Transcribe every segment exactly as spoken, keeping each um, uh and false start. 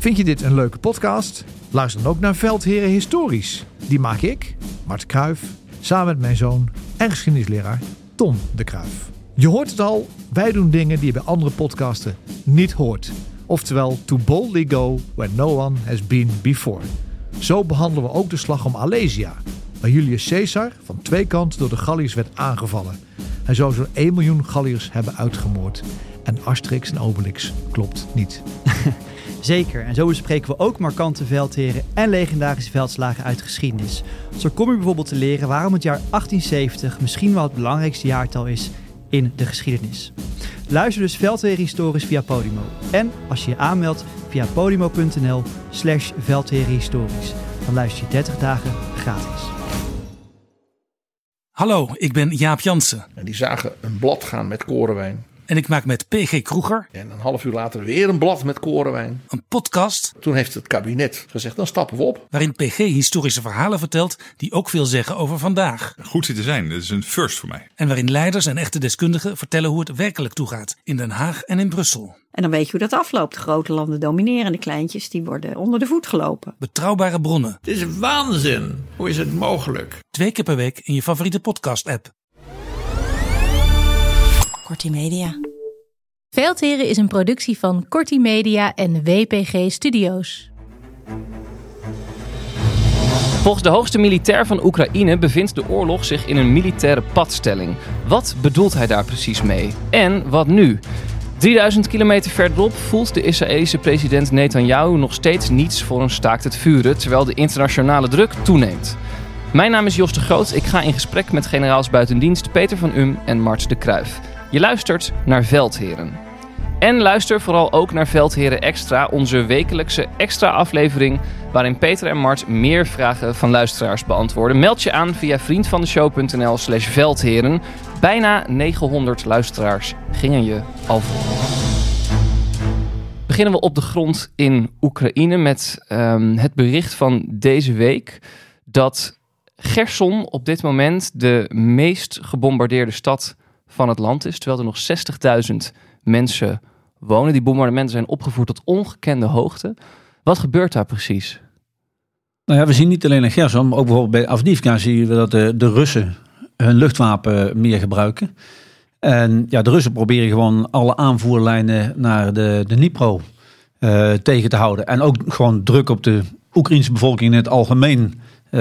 Vind je dit een leuke podcast? Luister dan ook naar Veldheren Historisch. Die maak ik, Mart Kruijf, samen met mijn zoon en geschiedenisleraar Tom de Kruijf. Je hoort het al, wij doen dingen die je bij andere podcasten niet hoort. Oftewel, to boldly go where no one has been before. Zo behandelen we ook de slag om Alesia, waar Julius Caesar van twee kanten door de Galliërs werd aangevallen. Hij zou zo'n één miljoen Galliërs hebben uitgemoord. En Asterix en Obelix klopt niet. Zeker, en zo bespreken we ook markante veldheren en legendarische veldslagen uit geschiedenis. Zo kom je bijvoorbeeld te leren waarom het jaar achttienzeventig misschien wel het belangrijkste jaartal is in de geschiedenis. Luister dus Veldheren Historisch via Podimo. En als je je aanmeldt via podimo.nl slash veldherenhistorisch. Dan luister je dertig dagen gratis. Hallo, ik ben Jaap Jansen. En die zagen een blad gaan met korenwijn. En ik maak met P G Kroeger. En een half uur later weer een blad met korenwijn. Een podcast. Toen heeft het kabinet gezegd, dan stappen we op. Waarin P G historische verhalen vertelt die ook veel zeggen over vandaag. Goed zit te zijn, dat is een first voor mij. En waarin leiders en echte deskundigen vertellen hoe het werkelijk toegaat. In Den Haag en in Brussel. En dan weet je hoe dat afloopt. De grote landen domineren, de kleintjes die worden onder de voet gelopen. Betrouwbare bronnen. Het is waanzin. Hoe is het mogelijk? Twee keer per week in je favoriete podcast app. Kortie Media. Veldheren is een productie van Kortie Media en W P G Studios. Volgens de hoogste militair van Oekraïne bevindt de oorlog zich in een militaire padstelling. Wat bedoelt hij daar precies mee? En wat nu? drieduizend kilometer verderop voelt de Israëlische president Netanyahu nog steeds niets voor een staakt het vuren, terwijl de internationale druk toeneemt. Mijn naam is Jos de Groot. Ik ga in gesprek met generaals buitendienst Peter van Um en Mart de Kruijf. Je luistert naar Veldheren. En luister vooral ook naar Veldheren Extra, onze wekelijkse extra aflevering waarin Peter en Mart meer vragen van luisteraars beantwoorden. Meld je aan via vriendvandeshow.nl slash veldheren. Bijna negenhonderd luisteraars gingen je al volgen. Beginnen we op de grond in Oekraïne met um, het bericht van deze week dat Cherson op dit moment de meest gebombardeerde stad van het land is, terwijl er nog zestigduizend mensen wonen. Die bombardementen zijn opgevoerd tot ongekende hoogte. Wat gebeurt daar precies? Nou ja, we zien niet alleen in Cherson, maar ook bijvoorbeeld bij Avdiivka zien we dat de, de Russen hun luchtwapen meer gebruiken. En ja, de Russen proberen gewoon alle aanvoerlijnen naar de, de Dnipro uh, tegen te houden. En ook gewoon druk op de Oekraïnse bevolking in het algemeen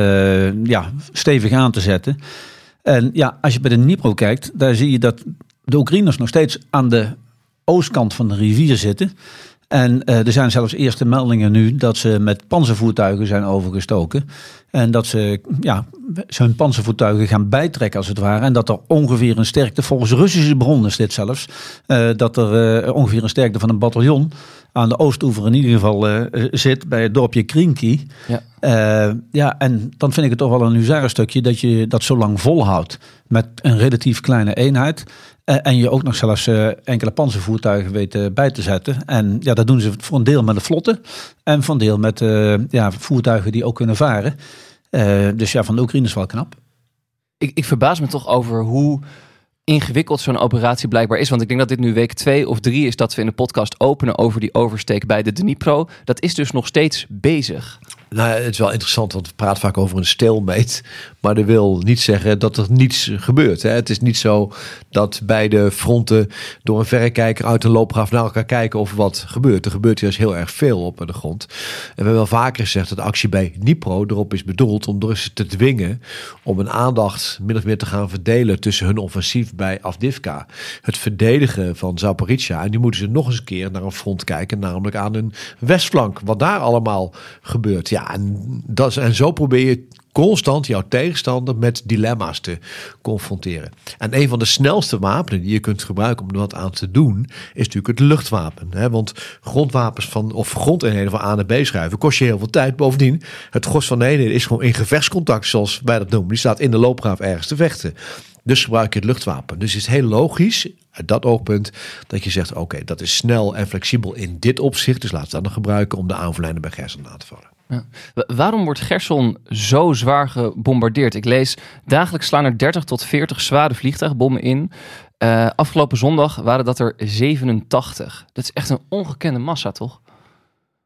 uh, ja, stevig aan te zetten. En ja, als je bij de Dnipro kijkt, daar zie je dat de Oekraïners nog steeds aan de oostkant van de rivier zitten. En uh, er zijn zelfs eerste meldingen nu dat ze met panzervoertuigen zijn overgestoken. En dat ze ja, hun panzervoertuigen gaan bijtrekken als het ware. En dat er ongeveer een sterkte, volgens Russische bronnen is dit zelfs, uh, dat er uh, ongeveer een sterkte van een bataljon aan de oostoever in ieder geval uh, zit bij het dorpje Krinky. Ja. Uh, ja, en dan vind ik het toch wel een huzarenstukje dat je dat zo lang volhoudt met een relatief kleine eenheid. Uh, en je ook nog zelfs uh, enkele panzervoertuigen weet uh, bij te zetten. En ja, dat doen ze voor een deel met de vlotte en voor een deel met uh, ja, voertuigen die ook kunnen varen. Uh, dus ja, van de Oekraïners wel knap. Ik, ik verbaas me toch over hoe ingewikkeld zo'n operatie blijkbaar is. Want ik denk dat dit nu week twee of drie is dat we in de podcast openen over die oversteek bij de Dnipro. Dat is dus nog steeds bezig. Nou, het is wel interessant, want we praten vaak over een stalemate. Maar dat wil niet zeggen dat er niets gebeurt. Hè. Het is niet zo dat beide fronten door een verrekijker uit een loopgraaf naar elkaar kijken of wat gebeurt. Er gebeurt juist heel erg veel op de grond. En we hebben wel vaker gezegd dat de actie bij Dnipro erop is bedoeld om de Russen te dwingen om een aandacht min of meer te gaan verdelen tussen hun offensief bij Avdiivka. Het verdedigen van Zaporizhzhia. En nu moeten ze nog eens een keer naar een front kijken, namelijk aan hun westflank. Wat daar allemaal gebeurt. Ja, en, dat is, en zo probeer je constant jouw tegenstander met dilemma's te confronteren. En een van de snelste wapenen die je kunt gebruiken om er wat aan te doen, is natuurlijk het luchtwapen. Hè? Want grondwapens van, of grondeenheden van A naar B schuiven kost je heel veel tijd. Bovendien, het gros van de eenheden is gewoon in gevechtscontact, zoals wij dat noemen. Die staat in de loopgraaf ergens te vechten. Dus gebruik je het luchtwapen. Dus het is heel logisch, uit dat oogpunt, dat je zegt, oké, okay, dat is snel en flexibel in dit opzicht. Dus laten we dat dan gebruiken om de aanvallijnen bij Cherson aan te vallen. Ja. Waarom wordt Cherson zo zwaar gebombardeerd? Ik lees, dagelijks slaan er dertig tot veertig zware vliegtuigbommen in. Uh, afgelopen zondag waren dat er zevenentachtig. Dat is echt een ongekende massa, toch?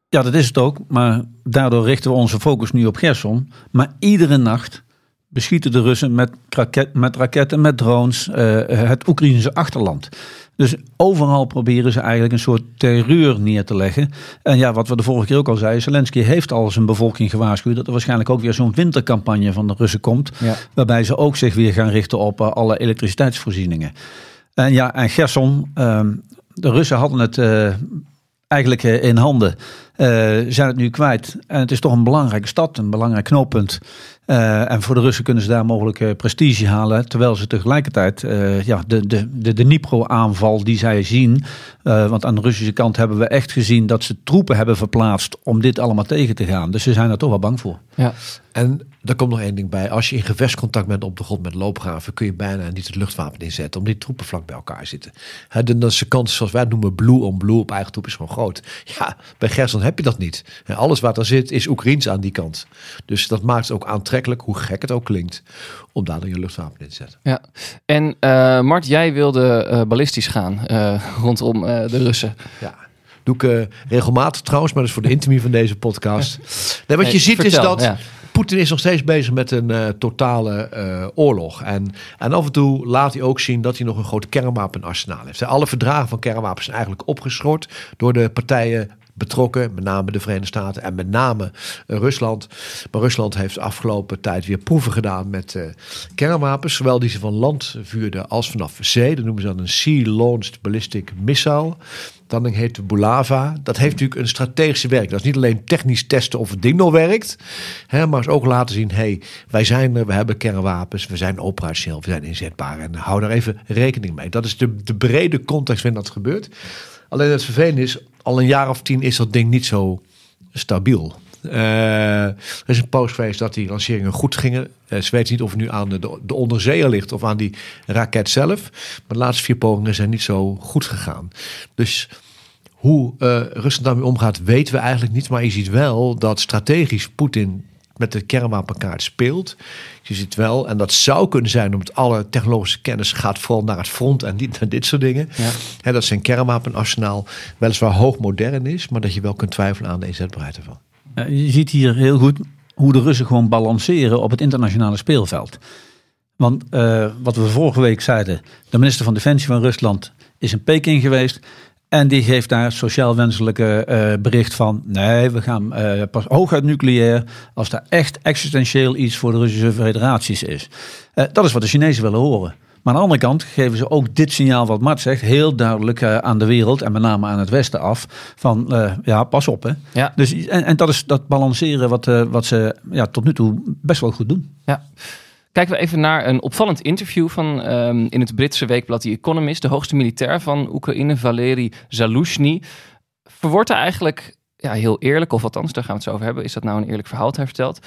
Ja, dat is het ook. Maar daardoor richten we onze focus nu op Cherson. Maar iedere nacht beschieten de Russen met, raket, met raketten, met drones, uh, het Oekraïnse achterland. Dus overal proberen ze eigenlijk een soort terreur neer te leggen. En ja, wat we de vorige keer ook al zeiden, Zelensky heeft al zijn bevolking gewaarschuwd dat er waarschijnlijk ook weer zo'n wintercampagne van de Russen komt. Ja. Waarbij ze ook zich weer gaan richten op uh, alle elektriciteitsvoorzieningen. En ja, en Cherson, uh, de Russen hadden het uh, eigenlijk uh, in handen. Uh, zijn het nu kwijt. En het is toch een belangrijke stad, een belangrijk knooppunt. Uh, en voor de Russen kunnen ze daar mogelijk uh, prestige halen. Terwijl ze tegelijkertijd uh, ja, de, de, de, de Dnipro-aanval die zij zien. Uh, want aan de Russische kant hebben we echt gezien dat ze troepen hebben verplaatst om dit allemaal tegen te gaan. Dus ze zijn er toch wel bang voor. Ja. En er komt nog één ding bij. Als je in gevechtscontact bent op de grond met loopgraven, kun je bijna niet het luchtwapen inzetten. Omdat die troepen vlak bij elkaar zitten. He, de, de kans, zoals wij het noemen, blue on blue op eigen troep is gewoon groot. Ja, bij Cherson heb je dat niet. En alles wat er zit is Oekraïens aan die kant. Dus dat maakt het ook aantrekkelijk, hoe gek het ook klinkt, om daar dan je luchtwapen in te zetten. Ja. En uh, Mart, jij wilde uh, ballistisch gaan uh, rondom uh, de Russen. Ja. Doe ik uh, regelmatig trouwens, maar dat is voor de intimie van deze podcast. Nee, wat nee, je ziet vertel, is dat ja. Poetin is nog steeds bezig met een uh, totale uh, oorlog. En, en af en toe laat hij ook zien dat hij nog een groot kernwapenarsenaal heeft. Alle verdragen van kernwapens zijn eigenlijk opgeschort door de partijen betrokken, met name de Verenigde Staten en met name uh, Rusland. Maar Rusland heeft de afgelopen tijd weer proeven gedaan met uh, kernwapens, zowel die ze van land vuurden als vanaf zee. Dat noemen ze dan een Sea-Launched Ballistic Missile. Dat ding heet de Bulava. Dat heeft natuurlijk een strategische werking. Dat is niet alleen technisch testen of het ding nog werkt, hè, maar is ook laten zien, hey, wij zijn er, we hebben kernwapens, we zijn operationeel, we zijn inzetbaar en hou daar even rekening mee. Dat is de, de brede context waarin dat gebeurt. Alleen het vervelende is, al een jaar of tien is dat ding niet zo stabiel. Uh, er is een post geweest dat die lanceringen goed gingen. Uh, ze weten niet of het nu aan de, de onderzeeër ligt of aan die raket zelf. Maar de laatste vier pogingen zijn niet zo goed gegaan. Dus hoe uh, Rusland daarmee omgaat weten we eigenlijk niet. Maar je ziet wel dat strategisch Poetin met de kernwapenkaart speelt. Je ziet wel, en dat zou kunnen zijn omdat alle technologische kennis gaat vooral naar het front en niet naar dit soort dingen. Ja. He, dat zijn kernwapenarsenaal weliswaar hoogmodern is, maar dat je wel kunt twijfelen aan de inzetbaarheid ervan. Je ziet hier heel goed hoe de Russen gewoon balanceren op het internationale speelveld. Want uh, wat we vorige week zeiden, de minister van Defensie van Rusland is in Peking geweest. En die geeft daar sociaal wenselijke uh, bericht van, nee, we gaan uh, pas hooguit nucleair als daar echt existentieel iets voor de Russische federaties is. Uh, dat is wat de Chinezen willen horen. Maar aan de andere kant geven ze ook dit signaal wat Mart zegt heel duidelijk uh, aan de wereld en met name aan het Westen af van uh, ja, pas op hè. Ja. Dus, en, en dat is dat balanceren wat, uh, wat ze ja, tot nu toe best wel goed doen. Ja. Kijken we even naar een opvallend interview van um, in het Britse weekblad The Economist. De hoogste militair van Oekraïne, Valery Zaluzhny, verwoordt hij eigenlijk, ja, heel eerlijk, of althans, daar gaan we het zo over hebben. Is dat nou een eerlijk verhaal wat hij vertelt?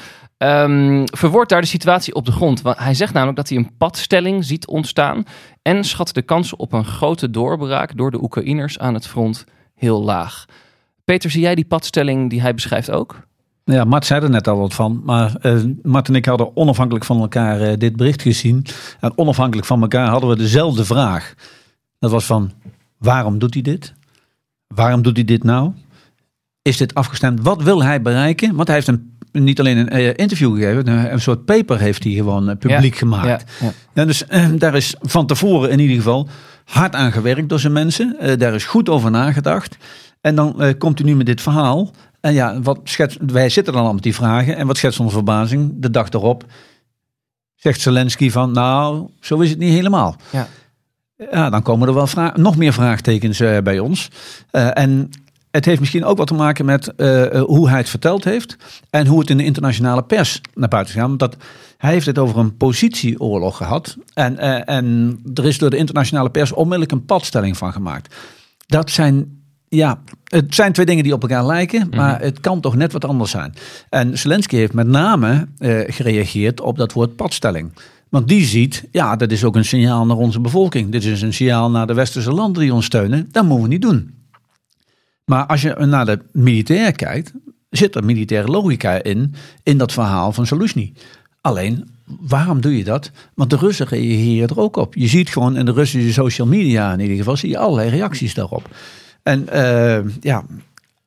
Um, verwoordt daar de situatie op de grond. Want hij zegt namelijk dat hij een padstelling ziet ontstaan en schat de kansen op een grote doorbraak door de Oekraïners aan het front heel laag. Peter, zie jij die padstelling die hij beschrijft ook? Ja, Mart zei er net al wat van, maar uh, Mart en ik hadden onafhankelijk van elkaar uh, dit bericht gezien. En onafhankelijk van elkaar hadden we dezelfde vraag. Dat was van, waarom doet hij dit? Waarom doet hij dit nou? Is dit afgestemd? Wat wil hij bereiken? Want hij heeft een, niet alleen een uh, interview gegeven, een, een soort paper heeft hij gewoon uh, publiek ja, gemaakt. Ja, ja. En dus uh, daar is van tevoren in ieder geval hard aan gewerkt door zijn mensen. Uh, daar is goed over nagedacht. En dan uh, komt hij nu met dit verhaal. En ja, wat schets, wij zitten dan al met die vragen. En wat schetst onze verbazing? De dag erop zegt Zelensky van, nou, zo is het niet helemaal. Ja, ja dan komen er wel vra- nog meer vraagtekens uh, bij ons. Uh, en het heeft misschien ook wat te maken met uh, hoe hij het verteld heeft. En hoe het in de internationale pers naar buiten is gegaan. Dat hij heeft het over een positieoorlog gehad. En, uh, en er is door de internationale pers onmiddellijk een padstelling van gemaakt. Dat zijn... Ja, het zijn twee dingen die op elkaar lijken, maar mm-hmm. het kan toch net wat anders zijn. En Zelensky heeft met name uh, gereageerd op dat woord padstelling. Want die ziet, ja, dat is ook een signaal naar onze bevolking. Dit is een signaal naar de westerse landen die ons steunen. Dat moeten we niet doen. Maar als je naar de militair kijkt, zit er militaire logica in, in dat verhaal van Zaluzhny. Alleen, waarom doe je dat? Want de Russen reageren er ook op. Je ziet gewoon in de Russische social media in ieder geval, zie je allerlei reacties daarop. En uh, ja,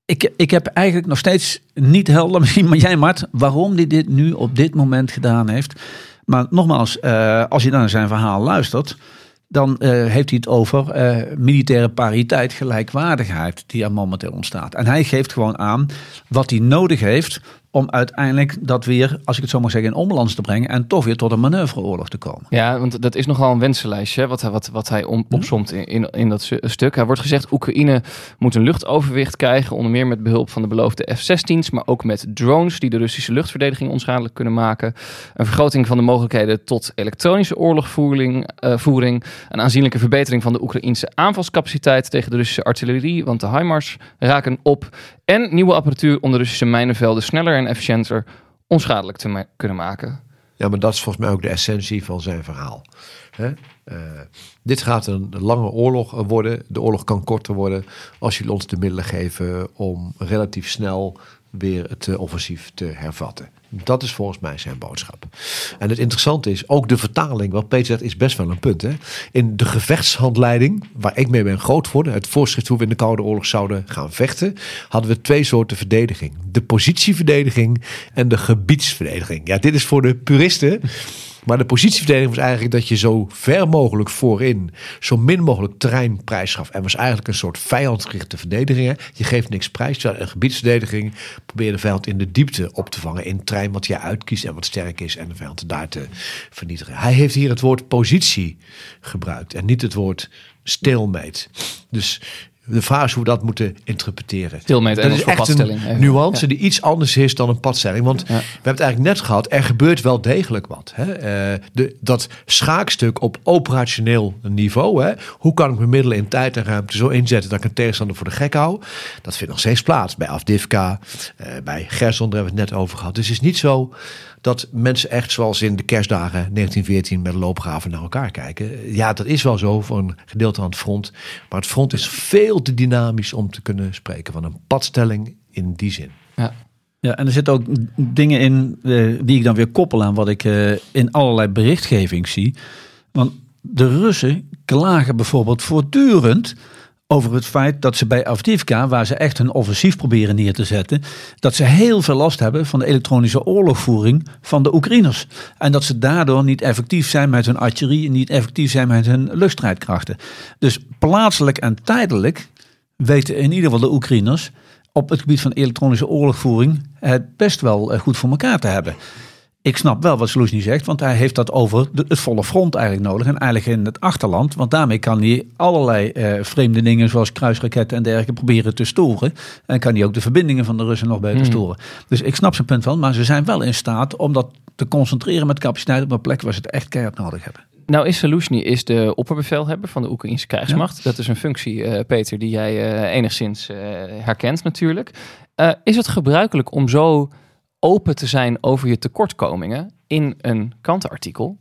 Ik, ik heb eigenlijk nog steeds niet helder, misschien maar jij Mart, waarom hij dit nu op dit moment gedaan heeft. Maar nogmaals, uh, als je naar zijn verhaal luistert, dan uh, heeft hij het over uh, militaire pariteit, gelijkwaardigheid die er momenteel ontstaat. En hij geeft gewoon aan wat hij nodig heeft om uiteindelijk dat weer, als ik het zo mag zeggen, in onbalans te brengen en toch weer tot een manoeuvreoorlog te komen. Ja, want dat is nogal een wensenlijstje wat hij, wat, wat hij om, opsomt in, in, in dat stuk. Hij wordt gezegd, Oekraïne moet een luchtoverwicht krijgen, onder meer met behulp van de beloofde F zestien's, maar ook met drones die de Russische luchtverdediging onschadelijk kunnen maken. Een vergroting van de mogelijkheden tot elektronische oorlogvoering, uh, voering, een aanzienlijke verbetering van de Oekraïnse aanvalscapaciteit tegen de Russische artillerie, want de HIMARS raken op. En nieuwe apparatuur om de Russische mijnenvelden sneller en efficiënter onschadelijk te ma- kunnen maken. Ja, maar dat is volgens mij ook de essentie van zijn verhaal. Hè? Uh, dit gaat een lange oorlog worden. De oorlog kan korter worden als jullie ons de middelen geven om relatief snel weer het uh, offensief te hervatten. Dat is volgens mij zijn boodschap. En het interessante is, ook de vertaling, wat Peter zegt, is best wel een punt. Hè? In de gevechtshandleiding, waar ik mee ben groot geworden, het voorschrift hoe we in de Koude Oorlog zouden gaan vechten, hadden we twee soorten verdediging. De positieverdediging en de gebiedsverdediging. Ja, dit is voor de puristen. Maar de positieverdediging was eigenlijk dat je zo ver mogelijk voorin zo min mogelijk terrein prijs gaf. En was eigenlijk een soort vijandgerichte verdediging. Hè? Je geeft niks prijs. Terwijl een gebiedsverdediging probeer de vijand in de diepte op te vangen. In terrein wat jij uitkiest en wat sterk is. En de vijand daar te vernietigen. Hij heeft hier het woord positie gebruikt. En niet het woord stalemate. Dus de vraag is hoe we dat moeten interpreteren. Stalemate, dat is echt padstelling, een even. nuance Ja. die iets anders is dan een padstelling. Want ja. we hebben het eigenlijk net gehad. Er gebeurt wel degelijk wat. Hè? Uh, de, dat schaakstuk op operationeel niveau. Hè? Hoe kan ik mijn middelen in tijd en ruimte zo inzetten dat ik een tegenstander voor de gek hou? Dat vindt nog steeds plaats. Bij Avdiivka, uh, bij Gerson, daar hebben we het net over gehad. Dus het is niet zo dat mensen echt zoals in de kerstdagen negentien veertien met loopgraven naar elkaar kijken. Ja, dat is wel zo voor een gedeelte aan het front. Maar het front is veel te dynamisch om te kunnen spreken van een padstelling in die zin. Ja. Ja, en er zitten ook dingen in uh, die ik dan weer koppel aan wat ik uh, in allerlei berichtgeving zie. Want de Russen klagen bijvoorbeeld voortdurend over het feit dat ze bij Avdiivka, waar ze echt hun offensief proberen neer te zetten, dat ze heel veel last hebben van de elektronische oorlogvoering van de Oekraïners. En dat ze daardoor niet effectief zijn met hun artillerie en niet effectief zijn met hun luchtstrijdkrachten. Dus plaatselijk en tijdelijk weten in ieder geval de Oekraïners op het gebied van elektronische oorlogvoering het best wel goed voor elkaar te hebben. Ik snap wel wat Zelensky zegt, want hij heeft dat over de, het volle front eigenlijk nodig. En eigenlijk in het achterland, want daarmee kan hij allerlei uh, vreemde dingen zoals kruisraketten en dergelijke proberen te storen. En kan hij ook de verbindingen van de Russen nog beter mm. storen. Dus ik snap zijn punt wel, maar ze zijn wel in staat om dat te concentreren met capaciteit op een plek waar ze het echt keihard nodig hebben. Nou is Zelensky is de opperbevelhebber van de Oekraïnse krijgsmacht. Ja. Dat is een functie, uh, Peter, die jij uh, enigszins uh, herkent natuurlijk. Uh, is het gebruikelijk om zo open te zijn over je tekortkomingen in een krantenartikel?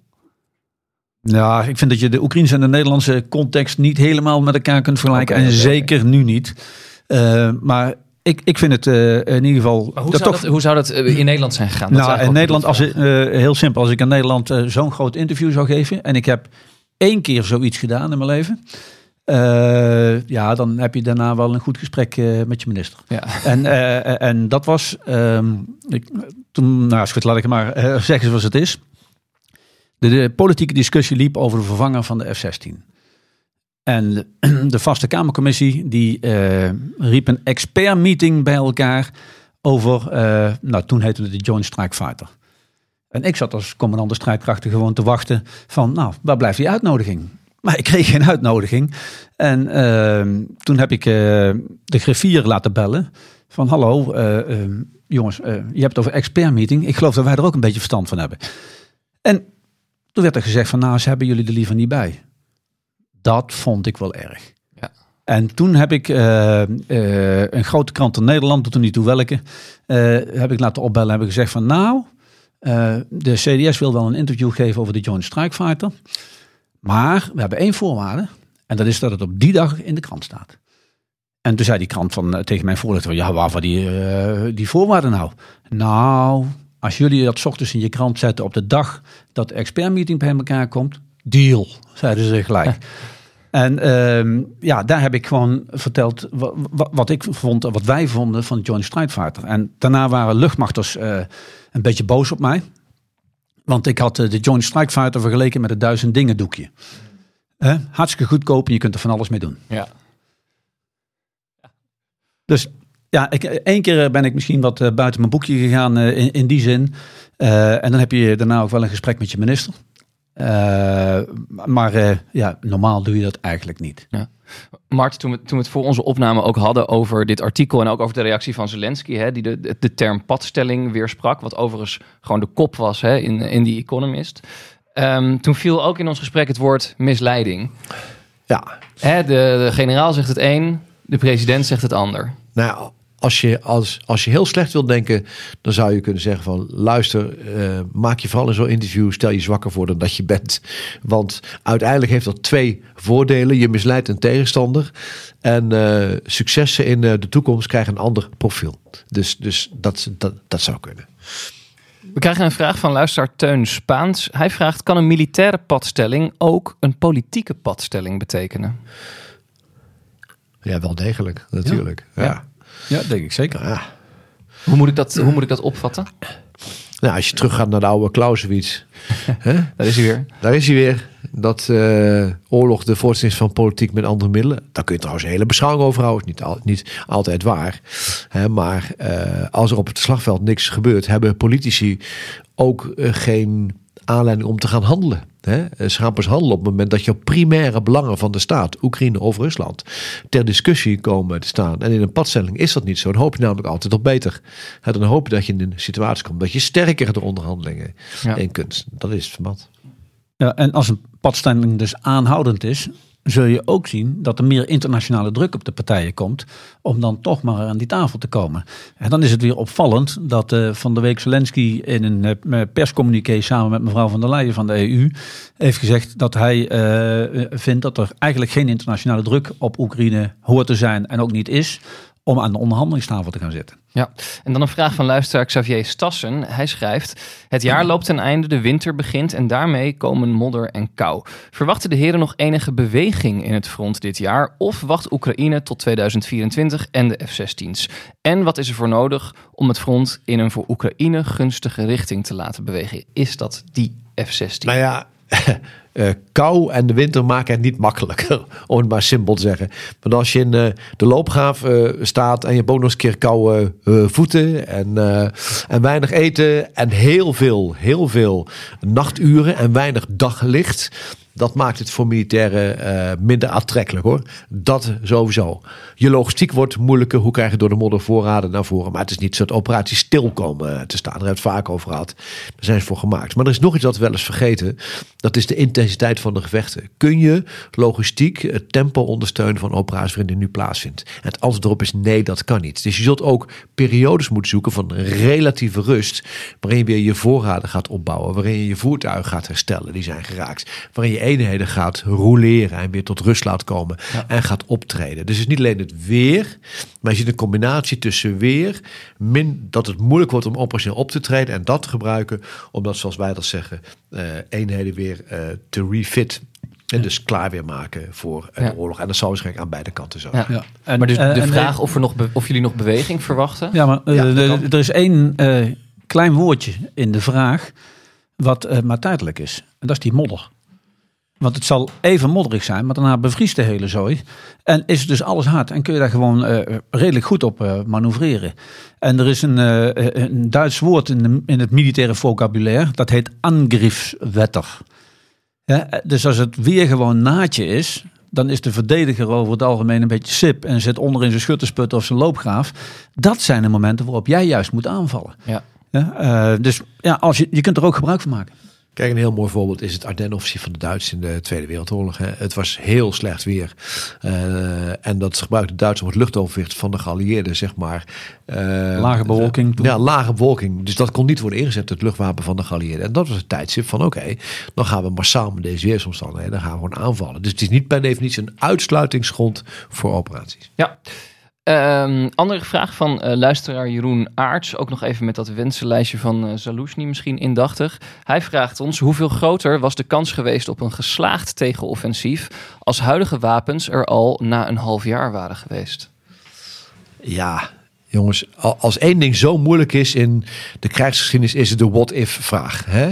Ja, ik vind dat je de Oekraïnse en de Nederlandse context niet helemaal met elkaar kunt vergelijken. Okay, en okay, zeker okay. nu niet. Uh, maar ik, ik vind het uh, in ieder geval... Maar hoe, dat zou toch... dat, hoe zou dat in Nederland zijn gegaan? Nou, in Nederland, als ik, uh, heel simpel. Als ik in Nederland uh, zo'n groot interview zou geven en ik heb één keer zoiets gedaan in mijn leven, Uh, ja, dan heb je daarna wel een goed gesprek uh, met je minister. Ja. En, uh, en dat was, um, ik, toen, nou goed, laat ik het maar uh, zeggen zoals het is. De, de politieke discussie liep over de vervanger van de F zestien. En de, de vaste Kamercommissie die uh, riep een expertmeeting bij elkaar over, uh, nou toen heette het de Joint Strike Fighter. En ik zat als commandant de strijdkrachten gewoon te wachten van, nou, waar blijft die uitnodiging? Maar ik kreeg geen uitnodiging. En uh, toen heb ik uh, de griffier laten bellen. Van hallo, uh, uh, jongens, uh, je hebt het over expertmeeting. Ik geloof dat wij er ook een beetje verstand van hebben. En toen werd er gezegd van nou, ze hebben jullie er liever niet bij. Dat vond ik wel erg. Ja. En toen heb ik uh, uh, een grote krant in Nederland, doet er niet toe welke, uh, heb ik laten opbellen en heb ik gezegd van nou, uh, de C D S wil wel een interview geven over de Joint Strike Fighter. Maar we hebben één voorwaarde. En dat is dat het op die dag in de krant staat. En toen zei die krant van, uh, tegen mijn voorlichter, ja, waarvoor die, uh, die voorwaarden nou? Nou, als jullie dat 's ochtends in je krant zetten op de dag dat de expertmeeting bij elkaar komt, deal, zeiden ze gelijk. En uh, ja, daar heb ik gewoon verteld wat, wat ik vond, wat wij vonden van de Joint Strike Fighter. En daarna waren luchtmachters uh, een beetje boos op mij. Want ik had uh, de Joint Strike Fighter vergeleken met het duizend dingen doekje. Uh, hartstikke goedkoop en je kunt er van alles mee doen. Ja. Dus ja, ik, één keer ben ik misschien wat uh, buiten mijn boekje gegaan uh, in, in die zin. Uh, en dan heb je daarna ook wel een gesprek met je minister. Uh, maar uh, ja, normaal doe je dat eigenlijk niet. Ja. Mart, toen we, toen we het voor onze opname ook hadden over dit artikel en ook over de reactie van Zelensky, hè, die de, de term padstelling weersprak, wat overigens gewoon de kop was hè, in, in The Economist. Um, toen viel ook in ons gesprek het woord misleiding. Ja. Hè, de, de generaal zegt het een, de president zegt het ander. Nou ja, als je, als, als je heel slecht wilt denken, dan zou je kunnen zeggen van luister, uh, maak je vooral in zo'n interview, stel je zwakker voor dan dat je bent. Want uiteindelijk heeft dat twee voordelen. Je misleidt een tegenstander en uh, successen in uh, de toekomst krijgen een ander profiel. Dus, dus dat, dat, dat zou kunnen. We krijgen een vraag van luisteraar Teun Spaans. Hij vraagt, kan een militaire padstelling ook een politieke padstelling betekenen? Ja, wel degelijk, natuurlijk. Ja, ja. ja denk ik zeker. Ja. Hoe moet ik dat, hoe moet ik dat opvatten? Nou, als je teruggaat naar de oude Clausewitz. hè? Daar is hij weer. Daar is hij weer. Dat uh, oorlog de voortzetting is van politiek met andere middelen. Daar kun je trouwens een hele beschouwing over houden. Niet, al, niet altijd waar. Hè, maar uh, als er op het slagveld niks gebeurt, hebben politici ook uh, geen aanleiding om te gaan handelen. Hè? Ze gaan pas handelen op het moment dat jouw primaire belangen van de staat, Oekraïne of Rusland, ter discussie komen te staan. En in een padstelling is dat niet zo. Dan hoop je namelijk altijd op beter. Hè, dan hoop je dat je in een situatie komt dat je sterker de onderhandelingen ja. in kunt. Dat is het verband. Ja, en als een padstelling dus aanhoudend is, zul je ook zien dat er meer internationale druk op de partijen komt om dan toch maar aan die tafel te komen. En dan is het weer opvallend dat uh, van de week Zelensky in een uh, perscommuniqué samen met mevrouw van der Leyen van de E U heeft gezegd dat hij uh, vindt dat er eigenlijk geen internationale druk op Oekraïne hoort te zijn en ook niet is om aan de onderhandelingstafel te gaan zitten. Ja, en dan een vraag van luisteraar Xavier Stassen. Hij schrijft, het jaar loopt ten einde, de winter begint en daarmee komen modder en kou. Verwachten de heren nog enige beweging in het front dit jaar? Of wacht Oekraïne tot tweeduizend vierentwintig en de F zestien's? En wat is er voor nodig om het front in een voor Oekraïne gunstige richting te laten bewegen? Is dat die F zestien? Nou ja, uh, kou en de winter maken het niet makkelijker, om het maar simpel te zeggen. Want als je in uh, de loopgraaf uh, staat en je hebt ook nog eens een keer koude uh, voeten en, uh, en weinig eten en heel veel, heel veel nachturen en weinig daglicht, dat maakt het voor militairen uh, minder aantrekkelijk hoor. Dat sowieso. Je logistiek wordt moeilijker. Hoe krijg je door de modder voorraden naar voren? Maar het is niet zo dat operaties stil komen te staan. Daar hebben we het vaak over gehad. Daar zijn ze voor gemaakt. Maar er is nog iets dat we wel eens vergeten. Dat is de intensiteit van de gevechten. Kun je logistiek het tempo ondersteunen van operaties waarin die nu plaatsvindt? En het antwoord erop is nee, dat kan niet. Dus je zult ook periodes moeten zoeken van relatieve rust. Waarin je weer je voorraden gaat opbouwen. Waarin je je voertuigen gaat herstellen. Die zijn geraakt. Waarin je eenheden gaat roleren en weer tot rust laat komen ja. en gaat optreden. Dus het is niet alleen het weer, maar je ziet een combinatie tussen weer, min, dat het moeilijk wordt om operationeel op te treden en dat te gebruiken, omdat zoals wij dat zeggen, uh, eenheden weer uh, te refit en dus klaar weer maken voor een ja. oorlog. En dat zou waarschijnlijk aan beide kanten zo. Ja. Ja. En, maar dus de uh, vraag of, er nog be- of jullie nog beweging verwachten? Ja, maar uh, ja, de, de, er is één uh, klein woordje in de vraag wat uh, maar tijdelijk is. En dat is die modder. Want het zal even modderig zijn, maar daarna bevriest de hele zooi. En is dus alles hard en kun je daar gewoon uh, redelijk goed op uh, manoeuvreren. En er is een, uh, een Duits woord in, de, in het militaire vocabulaire, dat heet Angriffswetter. Ja, dus als het weer gewoon naadje is, dan is de verdediger over het algemeen een beetje sip en zit onder in zijn schuttersput of zijn loopgraaf. Dat zijn de momenten waarop jij juist moet aanvallen. Ja. Ja, uh, dus ja, als je, je kunt er ook gebruik van maken. Kijk, een heel mooi voorbeeld is het Ardennenoffensief van de Duitsers in de Tweede Wereldoorlog. Hè. Het was heel slecht weer. Uh, en dat gebruikte de Duitsers om het luchtoverwicht van de geallieerden, zeg maar. Uh, lage bewolking. Uh, ja, lage bewolking. Dus dat kon niet worden ingezet, het luchtwapen van de geallieerden. En dat was het tijdstip van oké, okay, dan gaan we massaal met deze weersomstandigheden, dan gaan we gewoon aanvallen. Dus het is niet per definitie een uitsluitingsgrond voor operaties. Ja. Um, andere vraag van uh, luisteraar Jeroen Aarts. Ook nog even met dat wensenlijstje van uh, Zaluzhny misschien indachtig. Hij vraagt ons hoeveel groter was de kans geweest op een geslaagd tegenoffensief als huidige wapens er al na een half jaar waren geweest? Ja, jongens, als één ding zo moeilijk is in de krijgsgeschiedenis is het de what-if-vraag. Hè?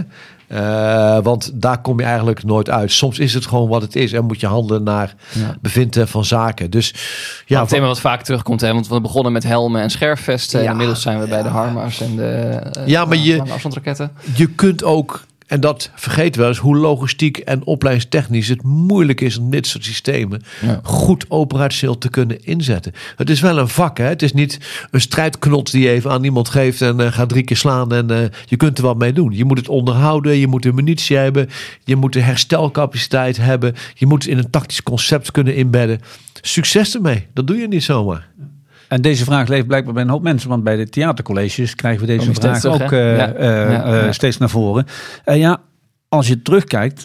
Uh, want daar kom je eigenlijk nooit uit. Soms is het gewoon wat het is en moet je handelen naar ja. bevinden van zaken. Dus ja, het thema wat vaak terugkomt, hè? Want we begonnen met helmen en scherfvesten. Ja, en inmiddels zijn we bij ja. de Harmars en de uh, ja, maar je, afstandsraketten. Je kunt ook, en dat vergeten we wel eens, hoe logistiek en opleidingstechnisch het moeilijk is om dit soort systemen ja. goed operationeel te kunnen inzetten. Het is wel een vak, hè? Het is niet een strijdknot die je even aan iemand geeft en uh, gaat drie keer slaan en uh, je kunt er wat mee doen. Je moet het onderhouden, je moet de munitie hebben, je moet de herstelcapaciteit hebben, je moet het in een tactisch concept kunnen inbedden. Succes ermee, dat doe je niet zomaar. En deze vraag leeft blijkbaar bij een hoop mensen. Want bij de theatercolleges krijgen we deze vraag terug, ook uh, ja. Uh, Ja, uh, ja. steeds naar voren. Uh, ja, als je terugkijkt.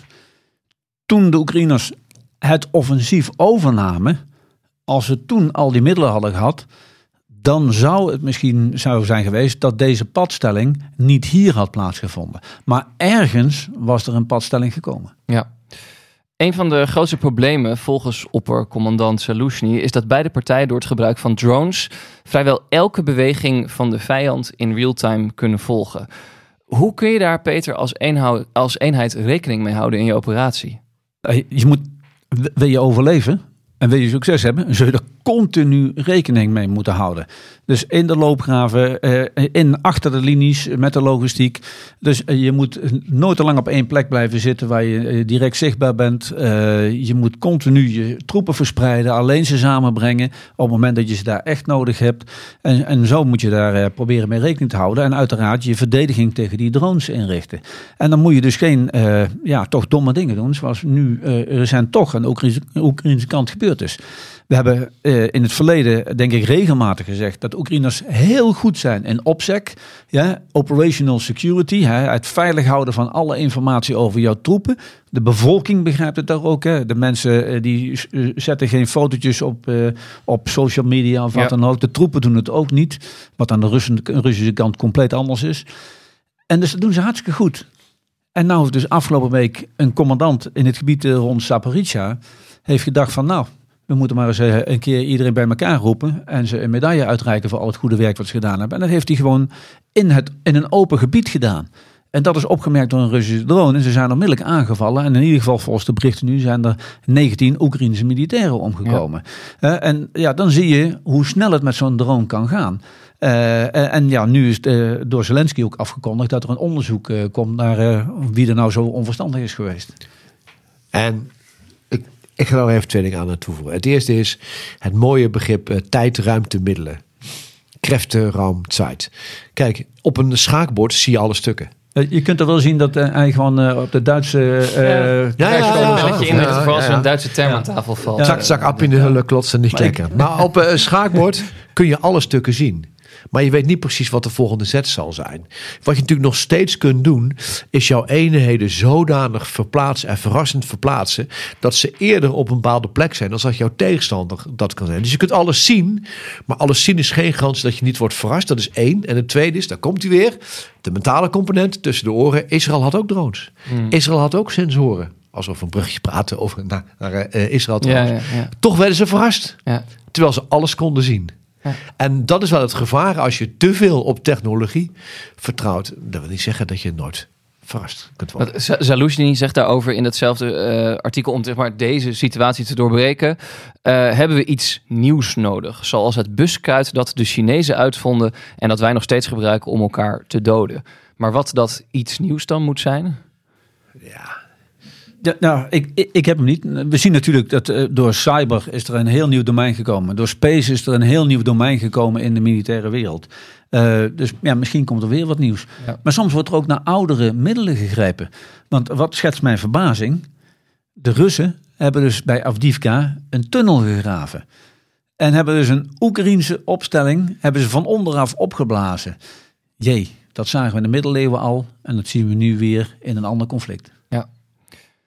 Toen de Oekraïners het offensief overnamen. Als we toen al die middelen hadden gehad. Dan zou het misschien zou zijn geweest dat deze padstelling niet hier had plaatsgevonden. Maar ergens was er een padstelling gekomen. Ja. Een van de grootste problemen volgens oppercommandant Zaluzhny is dat beide partijen door het gebruik van drones vrijwel elke beweging van de vijand in real-time kunnen volgen. Hoe kun je daar, Peter, als, eenhou- als eenheid rekening mee houden in je operatie? Je moet, wil je overleven en wil je succes hebben, zul je er continu rekening mee moeten houden. Dus in de loopgraven, in achter de linies met de logistiek. Dus je moet nooit te lang op één plek blijven zitten waar je direct zichtbaar bent. Je moet continu je troepen verspreiden, alleen ze samenbrengen op het moment dat je ze daar echt nodig hebt. En, en zo moet je daar proberen mee rekening te houden. En uiteraard je verdediging tegen die drones inrichten. En dan moet je dus geen, uh, ja, toch domme dingen doen, zoals nu uh, recent toch aan de Oekraïnse, Oekraïnse kant gebeurd is. We hebben uh, in het verleden, denk ik, regelmatig gezegd dat Oekraïners heel goed zijn in OPSEC, ja, operational security, hè, het veilig houden van alle informatie over jouw troepen. De bevolking begrijpt het daar ook. Hè. De mensen uh, die uh, zetten geen fotootjes op, uh, op social media of wat ja. dan ook. De troepen doen het ook niet, wat aan de Russen, Russische kant compleet anders is. En dus dat doen ze hartstikke goed. En nou, dus afgelopen week een commandant in het gebied uh, rond Zaporizhzhia heeft gedacht van nou, we moeten maar eens een keer iedereen bij elkaar roepen en ze een medaille uitreiken voor al het goede werk wat ze gedaan hebben. En dat heeft hij gewoon in, het, in een open gebied gedaan. En dat is opgemerkt door een Russische drone. En ze zijn onmiddellijk aangevallen. En in ieder geval volgens de berichten nu zijn er negentien Oekraïnse militairen omgekomen. Ja. Uh, en ja, dan zie je hoe snel het met zo'n drone kan gaan. Uh, en ja, nu is het uh, door Zelensky ook afgekondigd dat er een onderzoek uh, komt naar uh, wie er nou zo onverstandig is geweest. En ik ga nou even twee dingen aan aan toevoegen. Het eerste is het mooie begrip uh, tijd, ruimte, middelen. Kräfte, Raum, Zeit. Kijk, op een schaakbord zie je alle stukken. Je kunt er wel zien dat uh, hij gewoon uh, op de Duitse uh, ja. Ja, ja, ja, ja. Dat je in het geval als een Duitse term aan tafel valt. Ja. Zak, zak, ap in de hulle, klotsen, niet klekken. Maar op een schaakbord kun je alle stukken zien. Maar je weet niet precies wat de volgende zet zal zijn. Wat je natuurlijk nog steeds kunt doen, is jouw eenheden zodanig verplaatsen en verrassend verplaatsen, dat ze eerder op een bepaalde plek zijn dan dat jouw tegenstander dat kan zijn. Dus je kunt alles zien, maar alles zien is geen garantie dat je niet wordt verrast. Dat is één. En het tweede is, daar komt hij weer, de mentale component tussen de oren. Israël had ook drones. Hmm. Israël had ook sensoren. Als we over een brugje praten over naar, naar uh, Israël trouwens. Ja, ja, ja. Toch werden ze verrast. Ja. Terwijl ze alles konden zien. Ja. En dat is wel het gevaar als je te veel op technologie vertrouwt. Dat wil niet zeggen dat je nooit verrast kunt worden. Zaluzhny zegt daarover in datzelfde uh, artikel om zeg maar, deze situatie te doorbreken. Uh, hebben we iets nieuws nodig. Zoals het buskruid dat de Chinezen uitvonden en dat wij nog steeds gebruiken om elkaar te doden. Maar wat dat iets nieuws dan moet zijn? Ja... Ja, nou, ik, ik, ik heb hem niet. We zien natuurlijk dat uh, door cyber is er een heel nieuw domein gekomen. Door space is er een heel nieuw domein gekomen in de militaire wereld. Uh, dus ja, misschien komt er weer wat nieuws. Ja. Maar soms wordt er ook naar oudere middelen gegrepen. Want wat schetst mijn verbazing? De Russen hebben dus bij Avdiivka een tunnel gegraven. En hebben dus een Oekraïense opstelling hebben ze van onderaf opgeblazen. Jee, dat zagen we in de middeleeuwen al. En dat zien we nu weer in een ander conflict.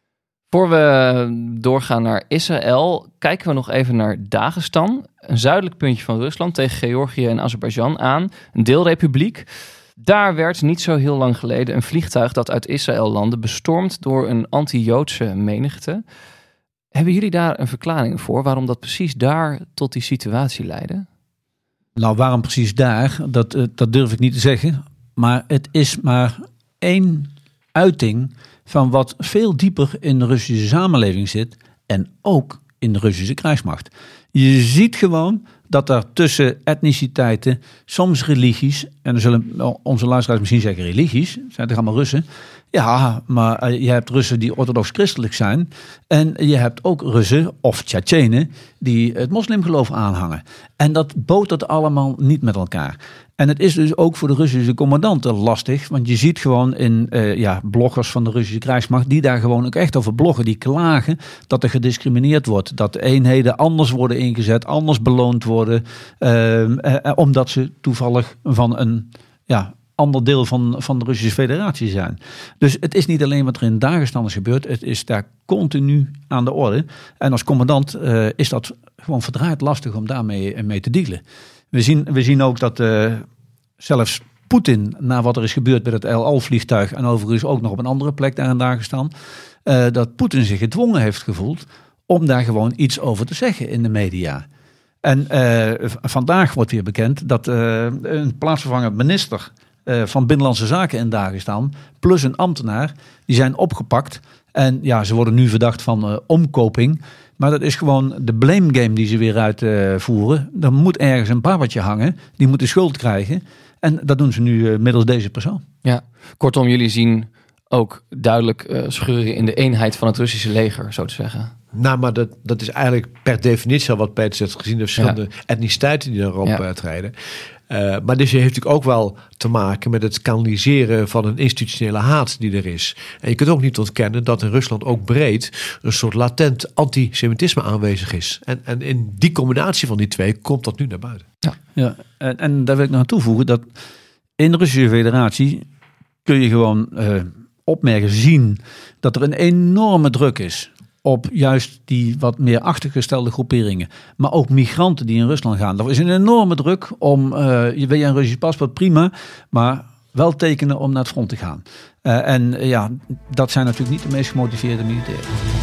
Voor we doorgaan naar Israël, kijken we nog even naar Dagestan. Een zuidelijk puntje van Rusland tegen Georgië en Azerbeidzjan aan. Een deelrepubliek. Daar werd niet zo heel lang geleden een vliegtuig dat uit Israël landde bestormd door een anti-Joodse menigte. Hebben jullie daar een verklaring voor waarom dat precies daar tot die situatie leidde? Nou, waarom precies daar? Dat, uh, dat durf ik niet te zeggen. Maar het is maar één uiting van wat veel dieper in de Russische samenleving zit en ook in de Russische krijgsmacht. Je ziet gewoon dat er tussen etniciteiten, soms religies, en dan zullen onze luisteraars misschien zeggen religies, zijn toch allemaal Russen? Ja, maar je hebt Russen die orthodox-christelijk zijn en je hebt ook Russen of Tsjetsjenen die het moslimgeloof aanhangen. En dat botert allemaal niet met elkaar. En het is dus ook voor de Russische commandanten lastig, want je ziet gewoon in uh, ja, bloggers van de Russische krijgsmacht die daar gewoon ook echt over bloggen, die klagen dat er gediscrimineerd wordt, dat eenheden anders worden ingezet, anders beloond worden, uh, uh, omdat ze toevallig van een ja, ander deel van, van de Russische federatie zijn. Dus het is niet alleen wat er in Dagestan is gebeurd, het is daar continu aan de orde. En als commandant uh, is dat gewoon verdraaid lastig om daarmee mee te dealen. We zien, we zien ook dat uh, zelfs Poetin, na wat er is gebeurd met het El Al-vliegtuig en overigens ook nog op een andere plek daar in Dagestan, uh, dat Poetin zich gedwongen heeft gevoeld om daar gewoon iets over te zeggen in de media. En uh, vandaag wordt weer bekend dat uh, een plaatsvervangend minister uh, van Binnenlandse Zaken in Dagestan plus een ambtenaar, die zijn opgepakt. En ja, ze worden nu verdacht van uh, omkoping. Maar dat is gewoon de blame game die ze weer uitvoeren. Uh, er moet ergens een babbeltje hangen. Die moet de schuld krijgen. En dat doen ze nu uh, middels deze persoon. Ja, kortom, jullie zien ook duidelijk uh, scheuren in de eenheid van het Russische leger, zo te zeggen. Nou, maar dat, dat is eigenlijk per definitie al wat Peter zegt, gezien de verschillende ja. etniciteiten die daarop ja. treden. Uh, maar dus heeft natuurlijk ook wel te maken met het kanaliseren van een institutionele haat die er is. En je kunt ook niet ontkennen dat in Rusland ook breed een soort latent antisemitisme aanwezig is. En, en in die combinatie van die twee komt dat nu naar buiten. Ja, ja en, en daar wil ik nog aan toevoegen dat in de Russische Federatie kun je gewoon uh, opmerken, zien dat er een enorme druk is op juist die wat meer achtergestelde groeperingen. Maar ook migranten die in Rusland gaan. Er is een enorme druk om, uh, je wil je een Russisch paspoort, prima, maar wel tekenen om naar het front te gaan. Uh, en uh, ja, dat zijn natuurlijk niet de meest gemotiveerde militairen.